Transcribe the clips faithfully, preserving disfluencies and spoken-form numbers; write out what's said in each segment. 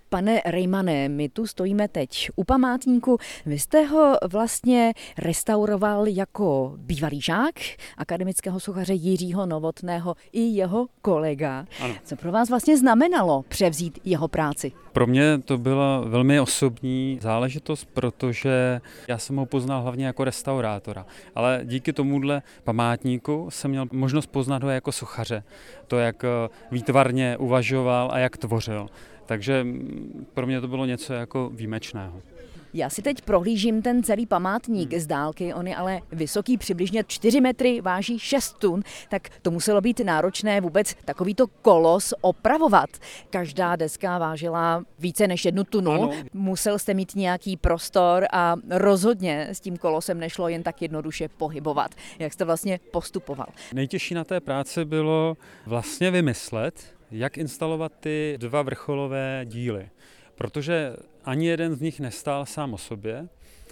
Pane Rejmane, my tu stojíme teď u památníku. Vy jste ho vlastně restauroval jako bývalý žák akademického sochaře Jiřího Novotného i jeho kolega. Ano. Co pro vás vlastně znamenalo převzít jeho práci? Pro mě to byla velmi osobní záležitost, protože já jsem ho poznal hlavně jako restaurátora. Ale díky tomuhle památníku jsem měl možnost poznat ho jako sochaře. To, jak výtvarně uvažoval a jak tvořil. Takže pro mě to bylo něco jako výjimečného. Já si teď prohlížím ten celý památník z dálky, on je ale vysoký přibližně čtyři metry, váží šest tun, tak to muselo být náročné vůbec takovýto kolos opravovat. Každá deska vážila více než jednu tunu, ano. Musel jste mít nějaký prostor a rozhodně s tím kolosem nešlo jen tak jednoduše pohybovat. Jak jste vlastně postupoval? Nejtěžší na té práci bylo vlastně vymyslet, jak instalovat ty dva vrcholové díly. Protože ani jeden z nich nestál sám o sobě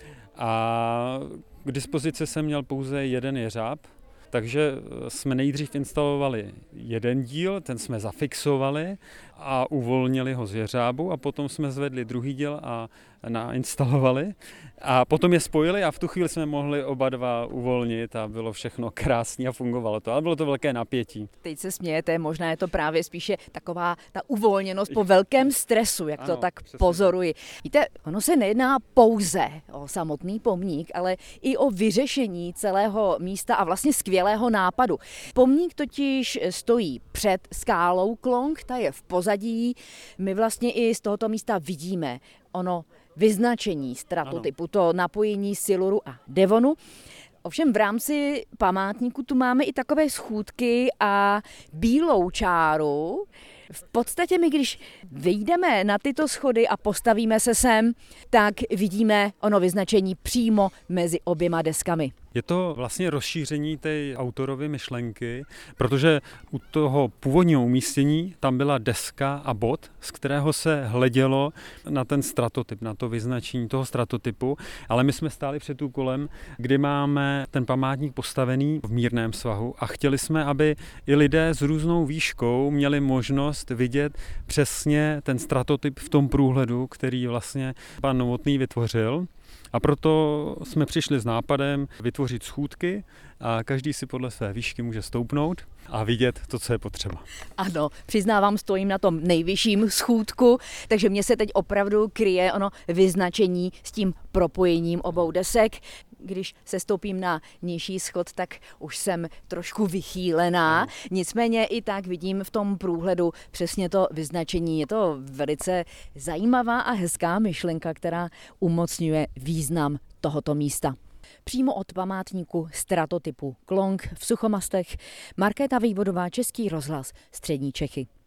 a k dispozici jsem měl pouze jeden jeřáb, takže jsme nejdřív instalovali jeden díl, ten jsme zafixovali a uvolnili ho z jeřábu a potom jsme zvedli druhý díl a nainstalovali a potom je spojili a v tu chvíli jsme mohli oba dva uvolnit a bylo všechno krásné a fungovalo to, ale bylo to velké napětí. Teď se smějete, možná je to právě spíše taková ta uvolněnost po velkém stresu, jak ano, to tak přesně. pozoruji. Víte, ono se nejedná pouze o samotný pomník, ale i o vyřešení celého místa a vlastně skvělého nápadu. Pomník totiž stojí před skálou Klong, ta je v pozadí. My vlastně i z tohoto místa vidíme ono vyznačení stratotypu, to napojení Siluru a Devonu. Ovšem v rámci památníku tu máme i takové schůdky a bílou čáru. V podstatě my, když vyjdeme na tyto schody a postavíme se sem, tak vidíme ono vyznačení přímo mezi oběma deskami. Je to vlastně rozšíření té autorovy myšlenky, protože u toho původního umístění tam byla deska a bod, z kterého se hledělo na ten stratotyp, na to vyznačení toho stratotypu, ale my jsme stáli před úkolem, kdy máme ten památník postavený v mírném svahu a chtěli jsme, aby i lidé s různou výškou měli možnost vidět přesně ten stratotyp v tom průhledu, který vlastně pan Novotný vytvořil. A proto jsme přišli s nápadem vytvořit schůdky a každý si podle své výšky může stoupnout a vidět to, co je potřeba. Ano, přiznávám, stojím na tom nejvyšším schůdku, takže mně se teď opravdu kryje ono vyznačení s tím propojením obou desek. Když se stoupím na nižší schod, tak už jsem trošku vychýlená. Nicméně i tak vidím v tom průhledu přesně to vyznačení. Je to velice zajímavá a hezká myšlenka, která umocňuje význam tohoto místa. Přímo od památníku stratotypu Klong v Suchomastech, Markéta Vejvodová, Český rozhlas, Střední Čechy.